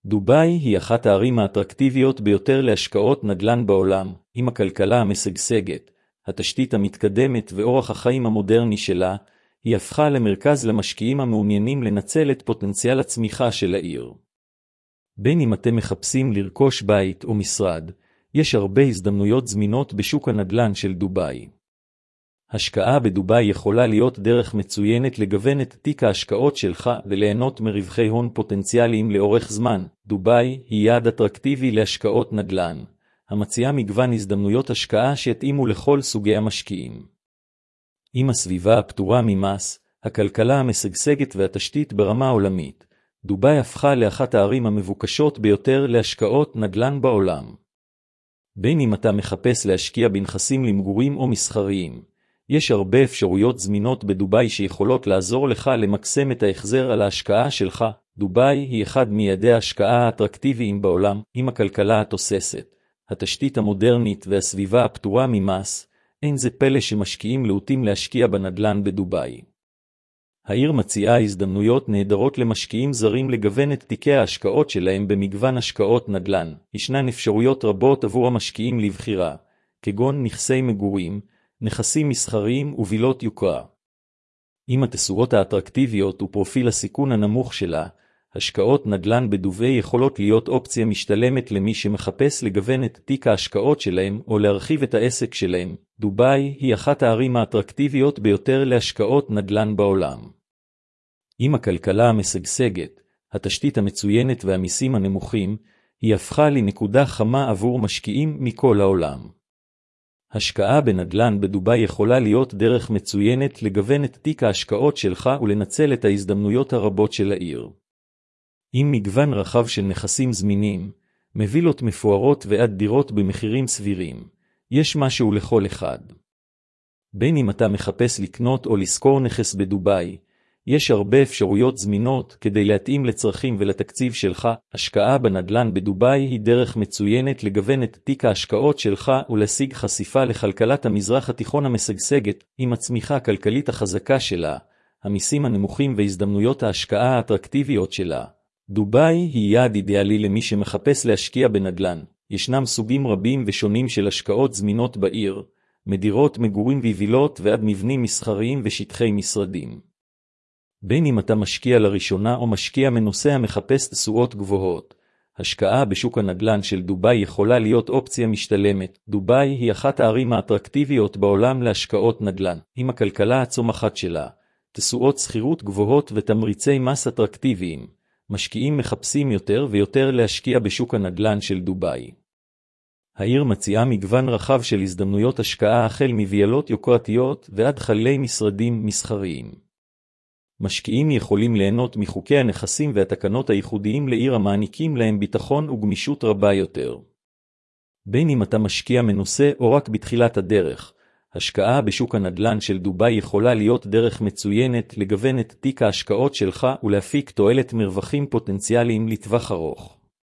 דובאי היא אחת הערים האטרקטיביות ביותר להשקעות נדל"ן בעולם, עם הכלכלה המשגשגת, התשתית המתקדמת ואורח החיים המודרני שלה, היא הפכה למרכז למשקיעים המעוניינים לנצל את פוטנציאל הצמיחה של העיר. בין אם אתם מחפשים לרכוש בית או משרד, יש הרבה הזדמנויות זמינות בשוק הנדל"ן של דובאי. השקעה בדובאי יכולה להיות דרך מצוינת לגוון את תיק ההשקעות שלך וליהנות מרווחי הון פוטנציאליים לאורך זמן. דובאי היא יעד אטרקטיבי להשקעות נדל"ן, המציעה מגוון הזדמנויות השקעה שיתאימו לכל סוגי המשקיעים. עם הסביבה הפטורה ממס, הכלכלה המשגשגת והתשתית ברמה עולמית, דובאי הפכה לאחת הערים המבוקשות ביותר להשקעות נדל"ן בעולם. בין אם אתה מחפש להשקיע בנכסים למגורים או מסחריים, יש הרבה אפשרויות זמינות בדובאי שיכולות לעזור לך למקסם את ההחזר על ההשקעה שלך. דובאי היא אחד מיעדי ההשקעה האטרקטיביים בעולם, עם הכלכלה התוססת, התשתית המודרנית והסביבה הפטורה ממס, אין זה פלא שמשקיעים להוטים להשקיע בנדל"ן בדובאי. העיר מציעה הזדמנויות נהדרות למשקיעים זרים לגוון את תיקי ההשקעות שלהם במגוון השקעות נדל"ן. ישנן אפשרויות רבות עבור המשקיעים לבחירה, כגון נכסי מגורים, נכסים מסחריים ובילות יוקרה. עם התשואות האטרקטיביות ופרופיל הסיכון הנמוך שלה, השקעות נדל"ן בדובאי יכולות להיות אופציה משתלמת למי שמחפש לגוון את תיק ההשקעות שלהם או להרחיב את העסק שלהם. דובאי היא אחת הערים האטרקטיביות ביותר להשקעות נדל"ן בעולם. עם הכלכלה המשגשגת, התשתית המצוינת והמיסים הנמוכים, היא הפכה לנקודה חמה עבור משקיעים מכל העולם. השקעה בנדל"ן בדובאי יכולה להיות דרך מצוינת לגוון את תיק ההשקעות שלך ולנצל את ההזדמנויות הרבות של העיר. עם מגוון רחב של נכסים זמינים, מווילות מפוארות ועד דירות במחירים סבירים, יש משהו לכל אחד. בין אם אתה מחפש לקנות או לשכור נכס בדובאי, יש הרבה אפשרויות זמינות כדי להתאים לצרכים ולתקציב שלך. השקעה בנדל"ן בדובאי היא דרך מצוינת לגוון את תיק ההשקעות שלך ולהשיג חשיפה לכלכלת המזרח התיכון המשגשגת. עם הצמיחה הכלכלית החזקה שלה, המיסים הנמוכים והזדמנויות ההשקעה האטרקטיביות שלה, דובאי היא יעד אידיאלי למי שמחפש להשקיע בנדל"ן. ישנם סוגים רבים ושונים של השקעות זמינות בעיר, מדירות מגורים ווילות ועד מבנים מסחריים ושטחי משרדים. בין אם אתה משקיע לראשונה או משקיע מנוסה המחפש תשואות גבוהות, השקעה בשוק הנדל"ן של דובאי יכולה להיות אופציה משתלמת. דובאי היא אחת הערים האטרקטיביות בעולם להשקעות נדל"ן, עם הכלכלה הצומחת שלה, תשואות שכירות גבוהות ותמריצי מס אטרקטיביים. משקיעים מחפשים יותר ויותר להשקיע בשוק הנדל"ן של דובאי. העיר מציעה מגוון רחב של הזדמנויות השקעה החל מווילות יוקרתיות ועד חללי משרדים מסחריים. משקיעים יכולים ליהנות מחוקי הנכסים והתקנות הייחודיים לעיר המעניקים להם ביטחון וגמישות רבה יותר. בין אם אתה משקיע מנוסה או רק בתחילת הדרך, השקעה בשוק הנדל"ן של דובאי יכולה להיות דרך מצוינת לגוון את תיק ההשקעות שלך ולהפיק תועלת מרווחים פוטנציאליים לטווח ארוך.